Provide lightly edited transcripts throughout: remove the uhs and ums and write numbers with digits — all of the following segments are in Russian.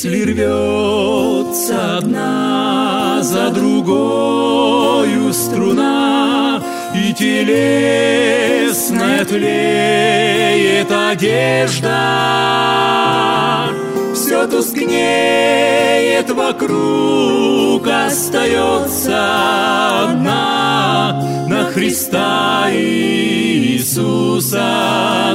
Если рвется одна за другою струна, и телесная тлеет одежда, все тускнеет вокруг, остается одна на Христа Иисуса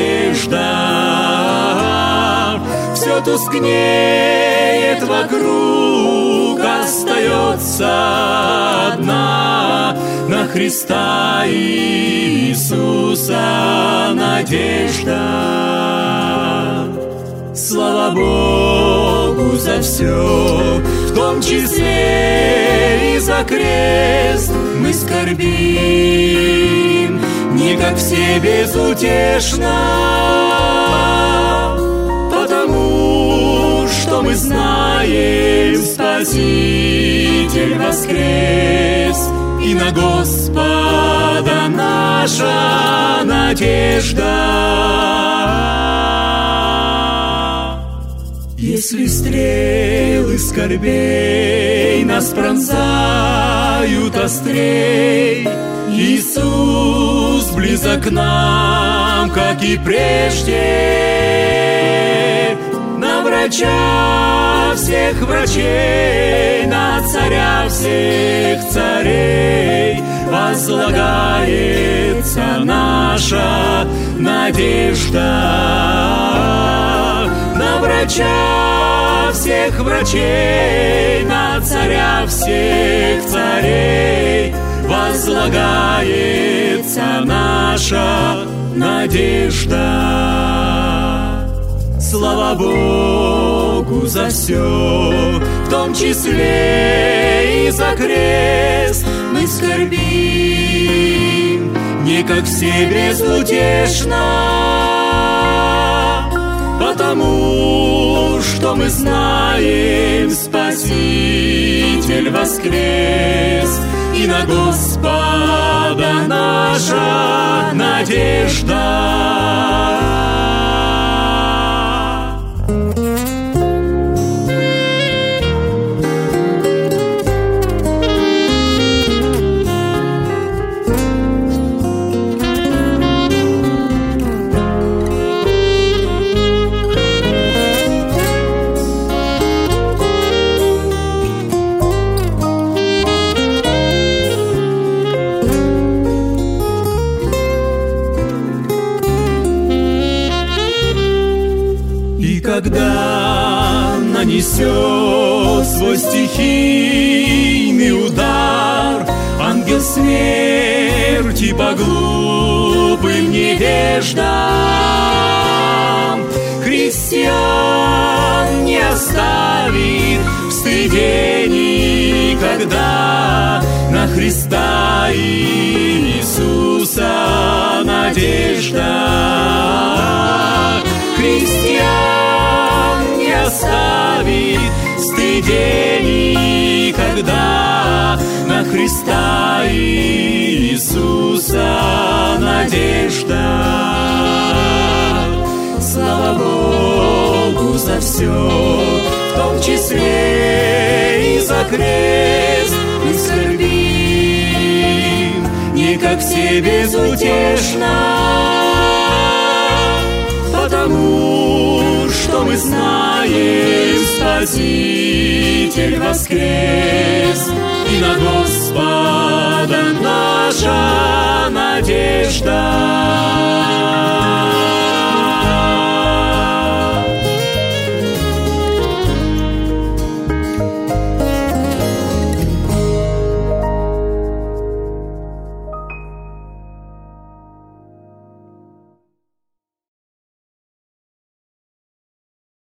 надежда. Все тускнеет вокруг, остается одна на Христа Иисуса надежда. Слава Богу за все, в том числе и за крест. Мы скорбим, не как все безутешно, потому что мы знаем, Спаситель воскрес, и на Господа наша надежда. Если стрелы скорбей нас пронзают острей, Иисус близок к нам, как и прежде. На врача всех врачей, на царя всех царей возлагается наша надежда. На врача всех врачей, на царя всех царей возлагается наша надежда. Слава Богу за все, в том числе и за крест. Мы скорбим, не как все безутешно, потому что мы знаем, Спаситель воскрес, и на Господа наша надежда. Когда нанесет свой стихийный удар ангел смерти по глупым невеждам, христиан не оставит в стыде никогда. На Христа Иисуса надежда. Христиан не оставит в стыде никогда. На Христа Иисуса надежда. Слава Богу за все, в том числе и за крест. Мы скорбим, не как все безутешно, потому что мы знаем, Спаситель воскрес, и на Господа наша надежда.